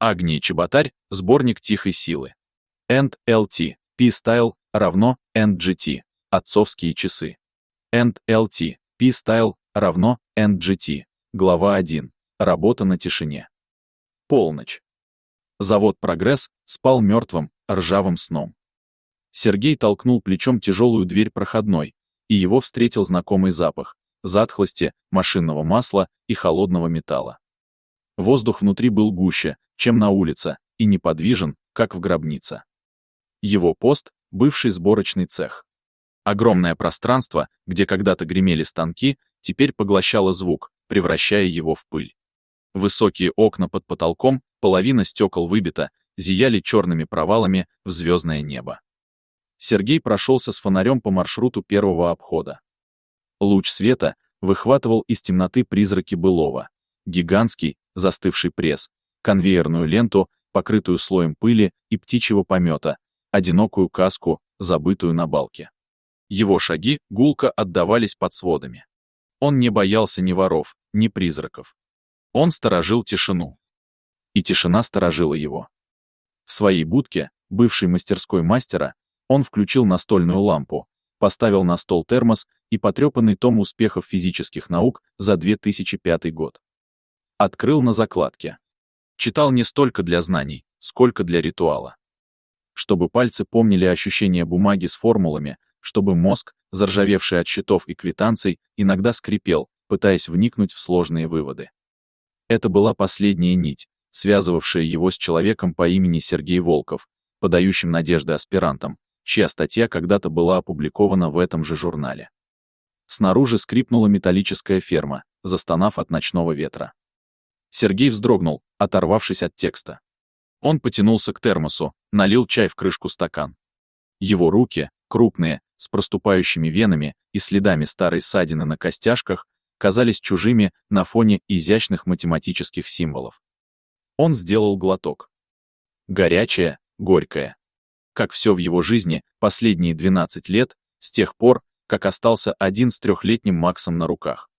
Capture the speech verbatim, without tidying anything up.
Агния Чеботарь, сборник тихой силы. энд эл ти, P-Style, равно энд джи ти, отцовские часы. энд эл ти, P-Style, равно энд джи ти, глава один, работа на тишине. Полночь. Завод «Прогресс» спал мертвым, ржавым сном. Сергей толкнул плечом тяжелую дверь проходной, и его встретил знакомый запах затхлости, машинного масла и холодного металла. Воздух внутри был гуще, чем на улице, и неподвижен, как в гробнице. Его пост — бывший сборочный цех. Огромное пространство, где когда-то гремели станки, теперь поглощало звук, превращая его в пыль. Высокие окна под потолком, половина стекол выбита, зияли черными провалами в звездное небо. Сергей прошелся с фонарем по маршруту первого обхода. Луч света выхватывал из темноты призраки былого. Гигантский, застывший пресс, конвейерную ленту, покрытую слоем пыли и птичьего помета, одинокую каску, забытую на балке. Его шаги гулко отдавались под сводами. Он не боялся ни воров, ни призраков. Он сторожил тишину. И тишина сторожила его. В своей будке, бывшей мастерской мастера, он включил настольную лампу, поставил на стол термос и потрепанный том успехов физических наук за две тысячи пятый год. Открыл на закладке. Читал не столько для знаний, сколько для ритуала. Чтобы пальцы помнили ощущение бумаги с формулами, чтобы мозг, заржавевший от счетов и квитанций, иногда скрипел, пытаясь вникнуть в сложные выводы. Это была последняя нить, связывавшая его с человеком по имени Сергей Волков, подающим надежды аспирантам, чья статья когда-то была опубликована в этом же журнале. Снаружи скрипнула металлическая ферма, застонав от ночного ветра. Сергей вздрогнул, оторвавшись от текста. Он потянулся к термосу, налил чай в крышку стакан. Его руки, крупные, с проступающими венами и следами старой ссадины на костяшках, казались чужими на фоне изящных математических символов. Он сделал глоток. Горячее, горькое. Как все в его жизни последние двенадцать лет, с тех пор, как остался один с трехлетним Максом на руках.